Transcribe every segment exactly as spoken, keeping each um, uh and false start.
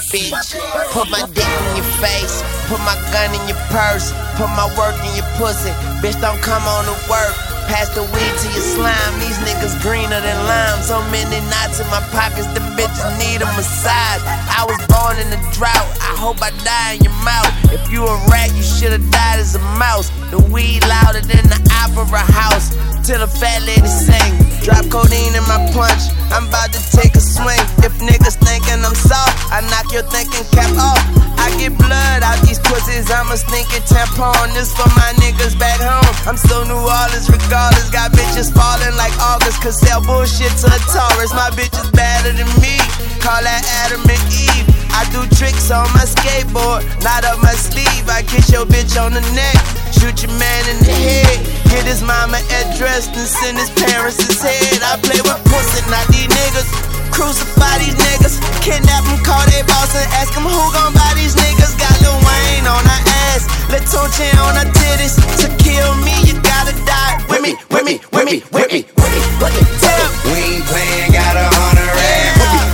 bitch. Put my dick in your face, put my gun in your purse, put my work in your pussy. Bitch, don't come on to work. Pass the weed to your slime. These niggas greener than lime. So many knots in my pockets, the bitches need a massage. I was born in the drought, I hope I die in your mouth. If you a rat, you should've died as a mouse. The weed louder than the opera house. Till the fat lady sing. Drop codeine in my punch, I'm about to take a swing. If niggas thinking I'm soft, I knock your thinking cap off. I get blood out these pussies, I'm a stinking tampon. This for my niggas back home. I'm so New Orleans regardless. Got bitches falling like August, cause sell bullshit to a Taurus. My bitch is better than me, call that Adam and Eve. I do tricks on my skateboard, not up my sleeve. I kiss your bitch on the neck, shoot your man in the head. Get his mama address and send his parents his head. I play with pussy, not these niggas. Crucify these niggas, kidnap them, call they boss and ask them who gon' buy these niggas. Got Lil Wayne on her ass, Lil Tunechi on her titties. To kill me, you gotta die with me, with me, with me, with me, with me, with me. We ain't playing, got a hundred rap.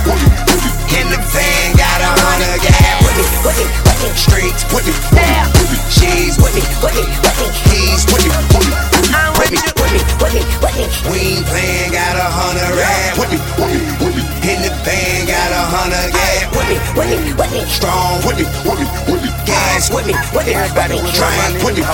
In the van, got a hundred gas. With me, with me, Streets with me, she's with me, with me, with me. he's with me, I'm with me, with me, with me, with me. We ain't playing, got a hundred rap. In the van, got a hundred gas. With me, with me, with me. Strong with me, gas With me, with me, everybody trying with me.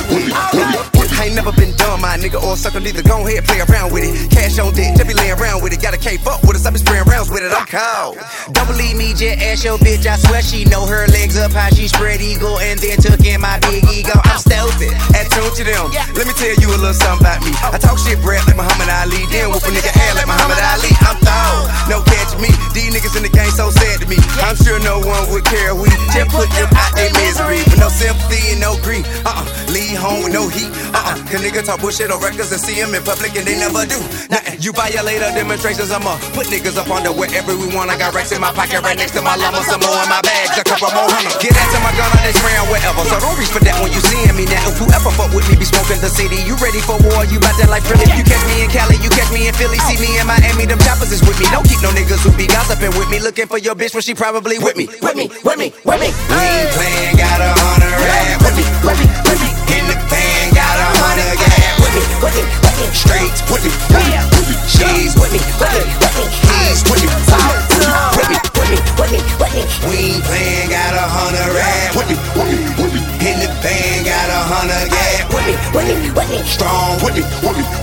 I ain't never been dumb, my nigga, or sucker neither. Go ahead, play around with it. Cash on deck, just be laying around with it. Gotta can't fuck with us, I be spraying rounds with it. I'm cold. Don't believe me, just ask your bitch. I swear she know her legs up how she spread eagle and then took in my big ego. I'm stupid, at tune to them. Let me tell you a little something about me. I talk shit breath like Muhammad Ali, then whoop a nigga ass like Muhammad Ali. I'm thawed, no catching me. These niggas in the game so sad to me. I'm sure no one would care. We just put them out their misery with no sympathy and no grief. Uh-uh, leave home with no heat. Uh-uh, cause niggas talk bullshit on records and see them in public and they never do nothing. You violate our demonstrations, I'ma put niggas up under wherever we want. I got racks in my pocket right next to my llama, some more in my bags, a couple more hundred. Get that to my gun, I just ran wherever. So don't reach for that when you seeing me now. If whoever fuck with me be smoking the city, you ready for war? You bout that life really? You catch me in Cali, you catch me in Philly, see me in Miami, them choppers is with me. Don't keep no niggas who be gossiping with me, looking for your bitch when she probably with me. With me, with me, with me. We ain't playing, got a hundred rap. With me, with me, with me. In the van, got a hundred gas. With me, with me, with me. Streets with me, she's With me, with me, with me. he's with me, With me, with me, with me, with me. we ain't playing, got a hundred rap. In the van, got a hundred gas. With me, with me, with me. Strong with me,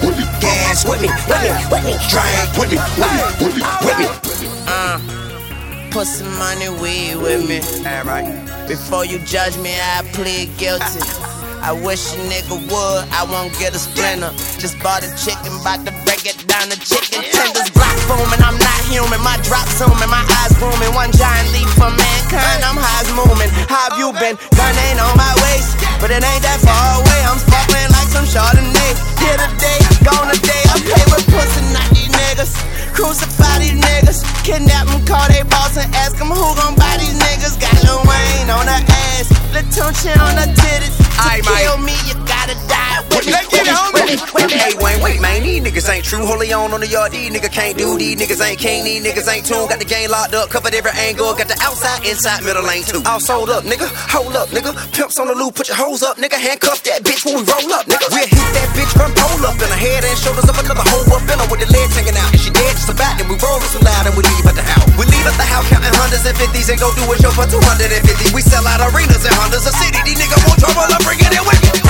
gas With me, with me, with me. drink with me, with me. Uh, put some money, weed with me. Alright. Before you judge me, I plead guilty. I wish a nigga would, I won't get a splinter. Just bought a chicken, bout to break it down to chicken tenders. Block booming, I'm not human. My drop zooming, my eyes booming. One giant leap for mankind, I'm high as moving. How have you been? Gun ain't on my waist, but it ain't that far away. I'm sparkling like some Chardonnay. Here today, gone today. I play with pussy, not these niggas. Crucify these niggas, kidnap them, call they boss and ask them who gon' buy these niggas. Got Lil Wayne on her ass, Lil Tunechi on her titties. Aight, To man. kill me, you gotta die with me, Let's with get me, it, homie. with me, with me. Hey, Wayne, wait, man, these niggas ain't true. Holy on on the yard, these niggas can't do. These niggas ain't king, these niggas ain't tuned. Got the game locked up, covered every angle. Got the outside, inside, middle lane too. All sold up, nigga. Hold up, nigga. Pimps on the loop, put your hoes up, nigga. Handcuff that bitch when we roll up, nigga. We'll hit that bitch from pole up in her head and shoulders up another hoe up in her with the legs hanging out. And she dead just about, then we roll so loud and we leave at the house. We leave at the house counting hundreds and fifties and go do a show for two hundred fifty. We sell out arenas and Hondas a city. These niggas want trouble, I'm bringing it with me.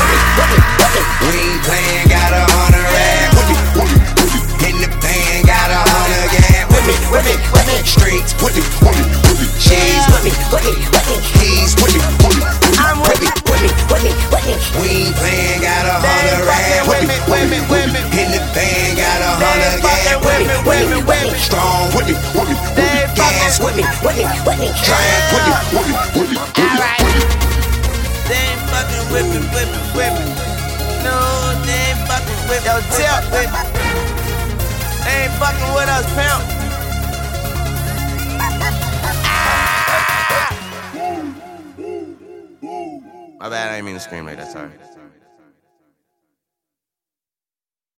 We ain't playing, got a hundred rap. In the van, got a hundred gas. With me, with me, with me. Streets with me, she's With me, with me, with me. he's with me, I'm with me, with me, with me, with me. we ain't playing, got a They hundred ain't rap. fucking with me, with me, with me. In the van, got a They hundred ain't fucking gas. with me, with me, with me. Strong with me, They ain't gas fucking with me, with me, with me. drink with me, Alright. They ain't fucking with me, with me, with me. No, they ain't fucking with me. Yo, tip with me. They ain't fucking with us, pimp. My bad, I didn't mean to scream like that, sorry.